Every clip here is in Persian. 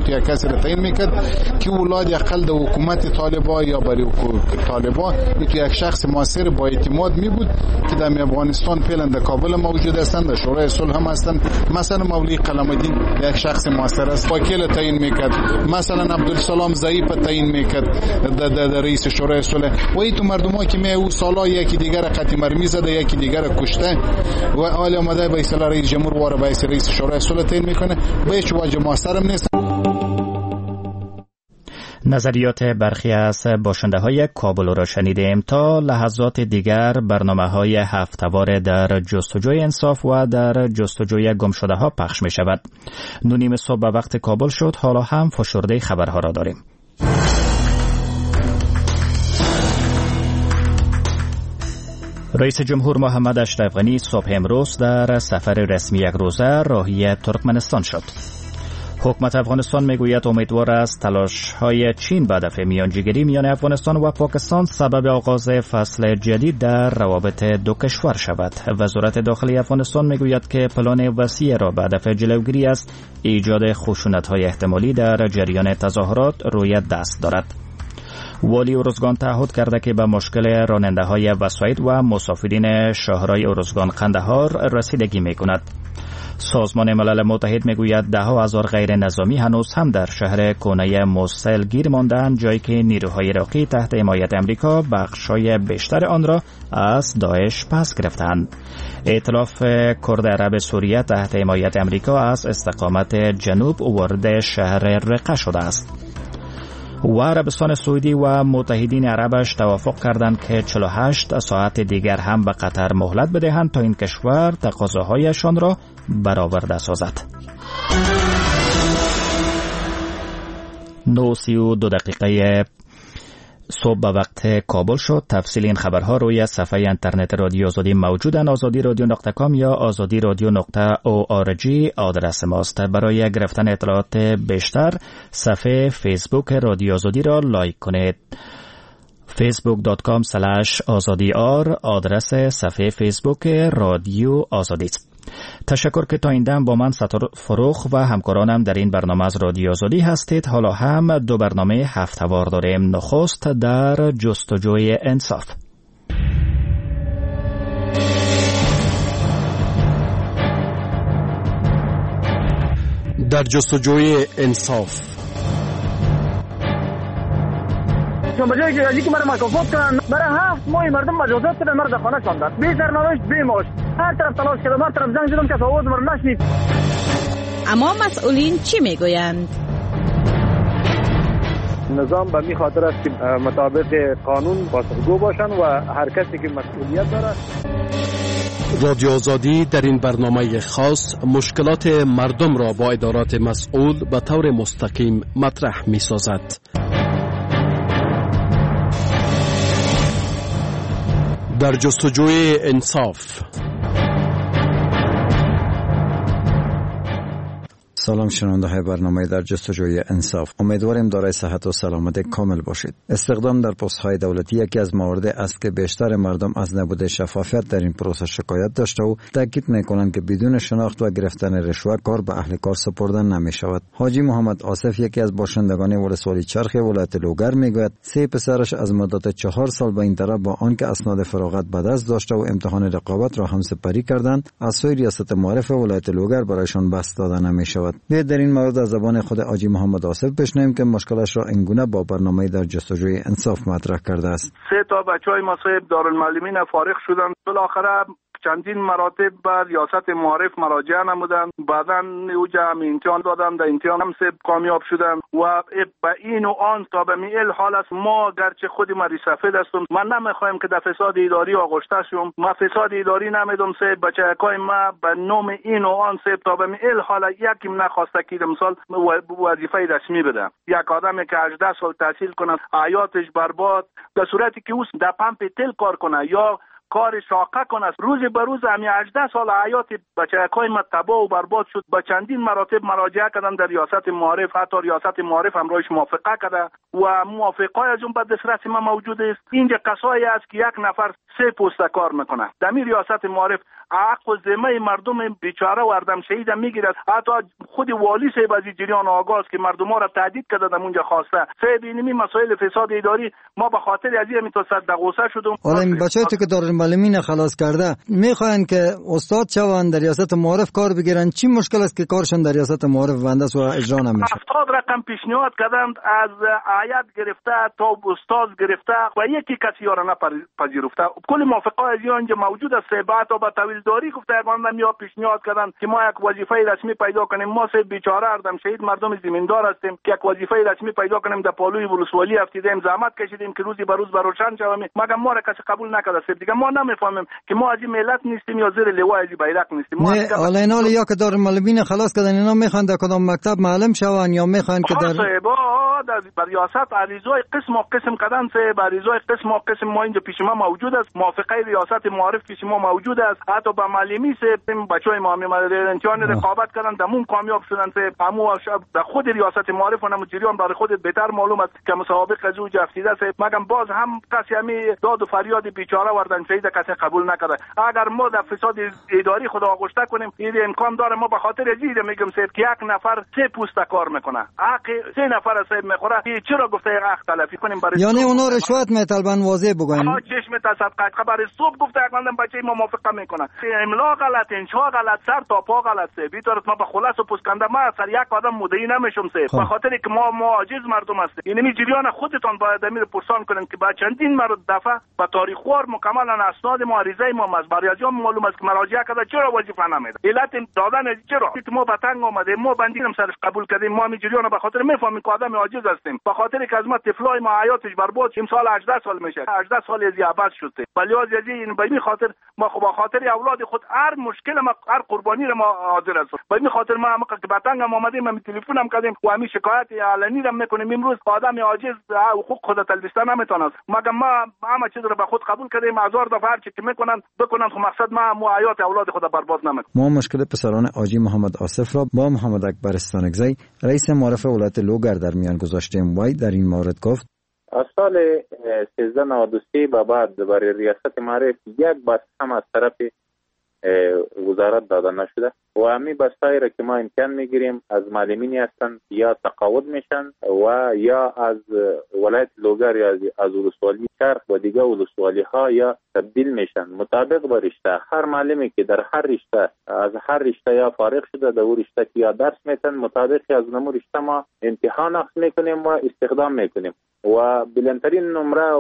یک کسی را تعیین میکرد که اولاد اقل در حکومت طالبان یا برای طالبان یک شخص موثر با اعتماد می بود که در افغانستان فعلا در کابل موجود هستند، در شورای صلح هم هستند. مثلا مولوی قلم‌الدین یک شخص موثر است، وکیل تعیین میکرد. مثلا عبدالسلام ضعیف تعیین میکرد در رئیس شورای صلح. و این تو مردم‌ها که می او سالا یکی دیگر قطع مرمی زده، یکی دیگر کشته و حال اومده به اصطلاح رئیس جمهور واره به رئیس شورای صلح تعیین میکنه، به هیچ وجه موثر نیست. نظریات برخی از باشنده‌های کابل را شنیدیم. تا لحظات دیگر برنامه‌های هفته‌وار در جستجوی انصاف و در جستجوی گمشده‌ها پخش می‌شود. 9:30 صبح به وقت کابل شد. حالا هم فشرده خبرها را داریم. رئیس جمهور محمد اشرف غنی صبح امروز در سفر رسمی یک روزه راهی ترکمنستان شد. حکومت افغانستان میگوید امیدوار است تلاش‌های چین به هدف میانجیگری میان افغانستان و پاکستان سبب آغاز فصل جدید در روابط دو کشور شود. وزارت داخلی افغانستان میگوید که پلان وسیع را به هدف جلوگیری از ایجاد خشونت‌های احتمالی در جریان تظاهرات روی دست دارد. والی ارزگان تعهد کرده که به مشکل راننده‌های وسایط و مسافرین شاهرای ارزگان قندهار رسیدگی می‌کند. سازمان ملل متحد میگوید 10,000 غیر نظامی هنوز هم در شهر کونه موصل گیر ماندند، جایی که نیروهای عراقی تحت حمایت آمریکا بخشای بیشتر آن را از داعش پس گرفتند. ائتلاف کرد عرب سوریه تحت حمایت آمریکا از استقامت جنوب وارد شهر رقه شده است. و عربستان سعودی و متحدین عربش توافق کردند که 48 ساعت دیگر هم به قطر مهلت بدهند تا این کشور تقاضاهایشان را برآورده سازد. 9:32 صبح به وقت کابل شد. تفصیل این خبرها روی صفحه اینترنت رادیو آزادی موجودند. azadi.radio.com یا azadi.radio.org آدرس ماست. برای گرفتن اطلاعات بیشتر صفحه فیسبوک رادیو آزادی را لایک کنید. facebook.com/azadiar آدرس صفحه فیسبوک رادیو آزادی است. تشکر که تا این دم با من ستار فروخ و همکارانم در این برنامه از رادیو آزادی هستید. حالا هم 2 برنامه هفته‌وار داریم. نخست در جستجوی انصاف. در جستجوی انصاف چون بجای که ازی که مرا مکافات کنن برای 7 ماه مردم مجازات کردن، مرا در خانه شاندن، بی سرنوشت بی معاش. هر طرف تلاش کردم، هر طرف زنگ زدم که آواز مرا نشنید. اما مسئولین چی میگویند؟ نظام به می خاطر است که مطابق قانون پاسخگو باشن و هر کسی که مسئولیت داره. رادیو آزادی در این برنامه خاص مشکلات مردم را با ادارات مسئول به طور مستقیم مطرح می سازد. در جستجوی انصاف. سلام شنونده های برنامه در جستجوی انصاف. امیدواریم دارای صحت و سلامت کامل باشید. استخدام در پست های دولتی یکی از موارد است که بیشتر مردم از نبود شفافیت در این پروسه شکایت داشته و تاکید میکنند که بدون شناخت و گرفتن رشوه کار به اهل کار سپردن نمی شود. حاجی محمد آصف یکی از باشندگان ولسوالی چرخ ولایت لوگر میگوید 3 پسرش از مدت 4 سال به این طرف با آنکه اسناد فراغت به دست داشته و امتحان رقابت را هم سپری کردند، از سوی ریاست معارف ولایت لوگر برایشان بست داده نمی شود. در این مورد از زبان خود حاجی محمد آصف بشنویم که مشکلش را اینگونه با برنامه در جستجوی انصاف مطرح کرده است. 3 تا بچهای ما صاحب دارالمعلمین فارغ شدن، بالاخره چندین مراتب به ریاست معارف مراجعه نمودند، بعداً اوجا هم امتحان دادن، در امتحان هم سب کامیاب شدن و به این و آن تا به میل حال است. ما گرچه خودی مری سفید هستم، من نمیخوایم که در فساد اداری آغشته شم. ما فساد اداری نمیدم سب، بچه‌های ما به نام این و آن سب تا به میل حال یکیم نخواسته که مثال وظیفه رسمی بده. یک آدمی که 18 سال تحصیل کنه حیاتش برباد، در صورتی که او در پمپ تل کار کنه یا کار شاقه کنه، روز به روز همین 18 سال حیات بچه‌های ما تباه و برباد شد. با چندین مراتب مراجعه کردن در ریاست معارف، حتی ریاست معارف هم روش موافقه کرده و موافقای از اون به دسترس ما موجود است. اینجا کسایی است که یک نفر 3 پست کار میکنه. در ریاست معارف حق و ذمه مردم بیچاره و اردم شهید میگیرد. حتی خود والی صاحب از جریان آغاز که مردم ها را تهدید کرده در اونجا خواسته صاحب اینمی مسائل فساد اداری ما به خاطر از این میتوسط غصه شدم. حالا این بچه‌ای که دارالمعلمین خلاص کرده میخواین که استاد شوند در ریاست معارف کار بگیرن، چی مشکل است که کارشون در ریاست معارف بندست و اجرا نمیشه؟ 70 رقم پیشنهاد کردند از هیئت گرفته تا استاد گرفته و یکی کسی را نپذیرفته. کل موافقه از اینجا موجود است. بعد با طویلداری گفته من میا پیشنهاد کردند که ما یک وظیفه رسمی پیدا کنیم. ما سه بیچاره اردم شهید مردم زمیندار هستیم که یک وظیفه رسمی پیدا کنیم. در پالوی ولسوالی افتیدیم، زحمت کشیدیم که روزی به روز روشن شویم، مگر ما را کسی قبول نکرده. دیگه ما نمیفهمیم که ما از این ملت نیستیم یا زیر لوای از بیرق نیستیم. ما حالا اینا یا که دارالمعلمین خلاص کردن اینا میخوان در کدام مکتب معلم شون یا میخوان که در ریاست عریضای قسم و قسم کردن سه عریضای قسم و قسم ما اینجا پیش ما موجود است. موافقه ریاست معارف پیش ما موجود است. حتی با معلمی سه بچهای ما امتحان رقابت کردن دمون کامیاب شدن سه همو در خود ریاست معارف و جریان برای خودت بهتر معلوم است که مسابقه از او جفتیده سه مگم باز هم کسی همی داد و فریاد بیچاره وردن شهید کسی قبول نکرده. اگر ما در فساد اداری خدا آغشته کنیم این امکان داره ما به خاطر زیر میگم سه که یک نفر 3 پست کار میکنه حق 3 نفر سه میخوره. چرا گفته حق تلفی کنیم برای یعنی اونا رشوت میطلبن واضح بگوین ما چشم تصدق خبر صبح گفته یک مندم بچه ما موافقه میکنه املا غلط انشاء غلط سر تا پا غلط سه بیطورت ما به خلاص و پسکنده ما سر یک آدم مدعی نمیشم سه به خاطر که ما عاجز مردم هستیم. یعنی جریان خودتون باید امیر پرسان کنین که با چندین مرد دفعه با تاریخ وار مکملا اسناد ما عریضه ما از بریازیان معلوم است که مراجعه کرده چرا وظیفه نمیده علت دادن چرا ما به تنگ اومده ما بندیم سرش قبول کردیم. ما می جریان به خاطر میفهمیم که آدم عاجز هستیم به خاطر که از ما طفلای ما حیاتش برباد این سال 18 سال میشه 18 سال از عباس شده ولی از این به این خاطر ما خب به خاطر اولاد خود هر مشکل ما هر قربانی رو ما حاضر هستیم. به این خاطر ما که به تنگ اومدیم ما تلفن هم کردیم و همین شکایت علنی رو میکنیم. امروز آدم عاجز حقوق خود تلبیسته نمیتونه مگر ما همه چیز رو به خود قبول کردیم. هزار دفعه هر چی که میکنن بکنن خب مقصد ما حیات اولاد خود برباد نمیکنیم. ما مشکل پسران حاجی محمد آصف را با محمد اکبر استانکزی رئیس معارف ولایت لوگر در میان گذاشتیم. وی در این مورد گفت از سال 1393 به بعد برای ریاست معارف یک بس هم از طرف وزارت داده نشده و همین بستایی را که ما امتحان میگیریم از معلمینی هستند یا تقاعد میشن و یا از ولایت لوگر یا از ولسوالی چرخ و دیگه ولسوالی ها یا تبدیل میشن مطابق با رشته. هر معلمی که در هر رشته از هر رشته یا فارغ شده در اون رشته که یا درس میتن مطابق از نمو رشته ما امتحان اخذ میکنیم و استخدام میکنیم و بلندترین نمره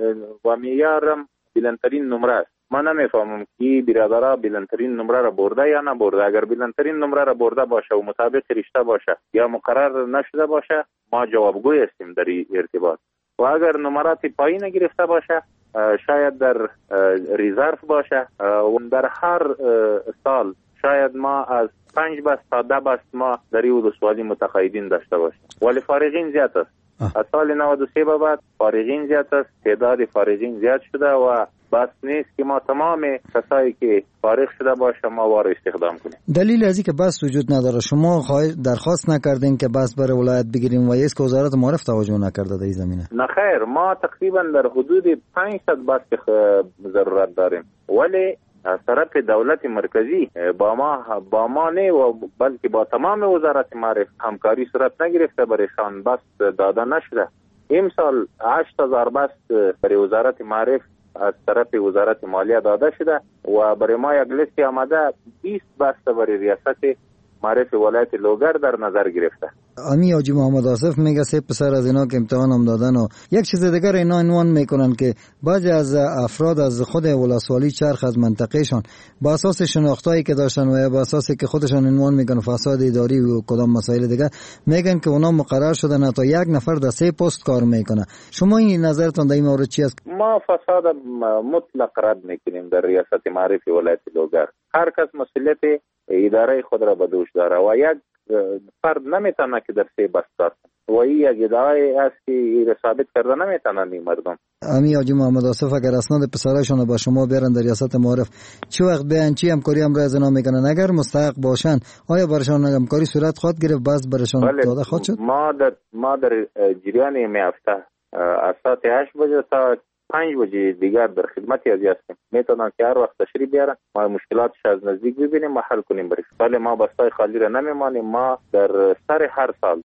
و معیارم بلندترین نمره است. ما نمیفهمم که برادرها بلندترین نمره را برده یا نبرده. اگر بلندترین نمره را برده باشه و مطابق رشته باشه یا مقرر نشده باشه ما جوابگوی هستیم در ارتباط و اگر نمرات پایین گرفته باشه شاید در ریزرو باشه و در هر سال شاید ما از 5 بس تا 10 بس ما در ولسوالی متقاعدین داشته باشیم ولی فارغین زیاد است. از سال 93 به بعد فارغین زیاد است. تعداد فارغین زیاد شده و بس نیست که ما تمام کسایی که فارغ شده باشه ما وارد استخدام کنیم. دلیل از این که بس وجود نداره شما درخواست نکردین که بس برای ولایت بگیریم و است که وزارت معارف توجه نکرده در این زمینه؟ نه خیر ما تقریبا در حدود 500 بس ضرورت داریم ولی از طرف دولت مرکزی با ما نه و بلکه با تمام وزارت معارف همکاری صورت نگرفته برایشان بس داده نشده. امسال 8000 بس برای وزارت معارف از طرف وزارت مالیه داده شده و برای ما یک لیست آمده 20 بس برای ریاست معارف ولایت لوگر در نظر گرفته. امی حاجی محمد آصف میگه 3 پسر از اینا که امتحان هم دادن و یک چیز دیگر اینا عنوان میکنن که بعضی از افراد از خود ولسوالی چرخ از منطقهشان با اساس شناختایی که داشتن و با اساسی که خودشان عنوان میکنن فساد اداری و کدام مسائل دیگه میگن که اونا مقرر شدن تا یک نفر در 3 پست کار میکنه. شما این نظرتون در این مورد چی است؟ ما فساد مطلق رد میکنیم در ریاست معارف ولایت لوگر. هر کس مسئولیت اداره خود را به دوش داره و یک فرد نمیتونه که در 3 بست کار کنه و این یک ادعای است که این ثابت کرده نمیتونن این مردم. امی حاجی محمد آصف اگر اسناد پسرایشان با شما بیارن در ریاست معارف چه وقت بیان چی همکاری هم را از اینا میکنن اگر مستحق باشن آیا برشان همکاری صورت خواهد گرفت باز برشان داده خواهد شد؟ ما در جریان این هفته از ساعت 8 بجه تا 5 بجه دیگر در خدمت از هستیم. میتونن که هر وقت تشریف بیارن ما مشکلاتش از نزدیک ببینیم و حل کنیم برش. ولی ما بستای خالی را نمیمانیم. ما در سر هر سال